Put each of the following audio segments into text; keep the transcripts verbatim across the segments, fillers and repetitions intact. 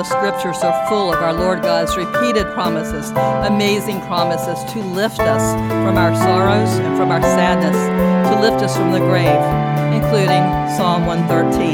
the scriptures are full of our Lord God's repeated promises, amazing promises to lift us from our sorrows and from our sadness, to lift us from the grave, including Psalm one thirteen.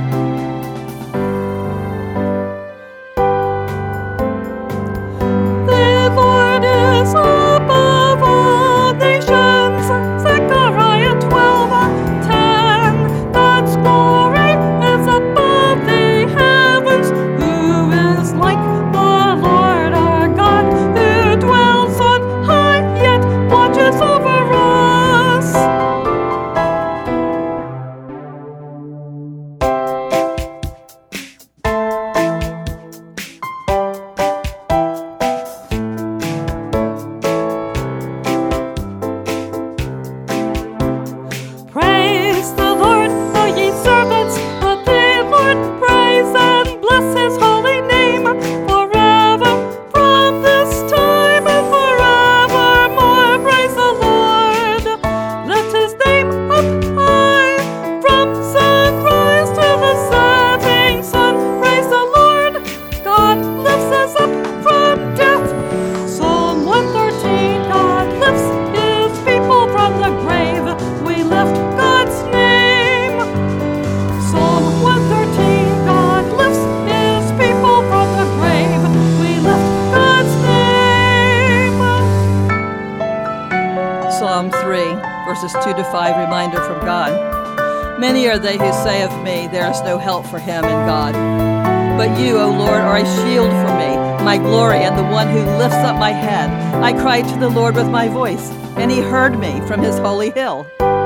Psalm three, verses two to five, reminder from God. Many are they who say of me, there is no help for him in God. But you, O Lord, are a shield for me, my glory, and the one who lifts up my head. I cried to the Lord with my voice, and he heard me from his holy hill.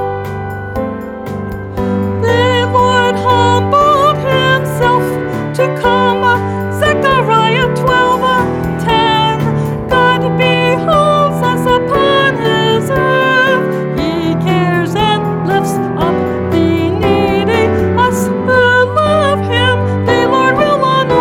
The Lord humbled himself to come. Zechariah twelve ten. God beholds us upon his earth. He cares and lifts up the needy. Us who love him, the Lord will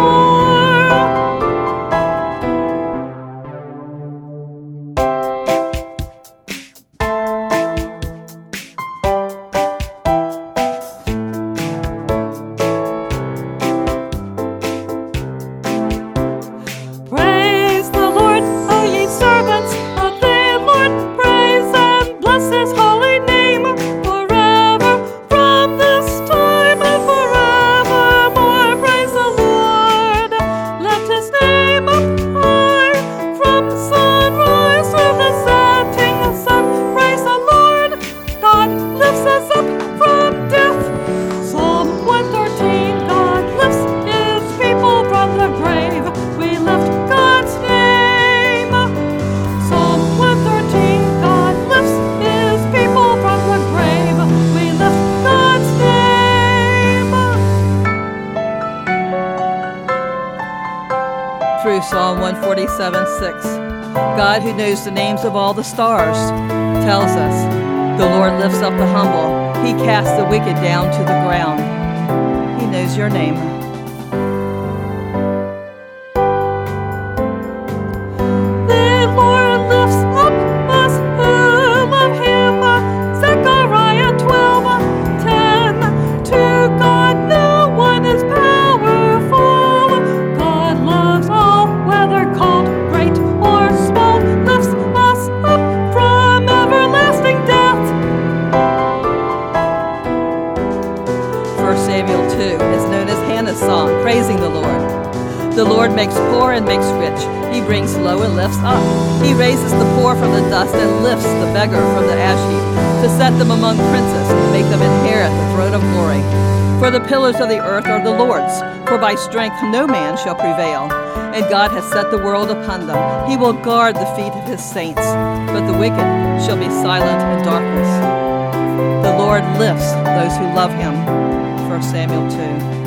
Through Psalm one forty-seven six, God, who knows the names of all the stars, tells us, the Lord lifts up the humble. He casts the wicked down to the ground. He knows your name. The Lord lifts up us who love him. Zechariah twelve ten. To God no one is powerful. God loves all, whether called great or small, lifts us up from everlasting death. First Samuel two is known as Hannah's song, praising the Lord. The Lord makes poor and makes rich. He brings low and lifts up. He raises the poor from the dust and lifts the beggar from the ash heap, to set them among princes and make them inherit the throne of glory. For the pillars of the earth are the Lord's, for by strength no man shall prevail. And God has set the world upon them. He will guard the feet of his saints, but the wicked shall be silent in darkness. The Lord lifts those who love him. First Samuel two.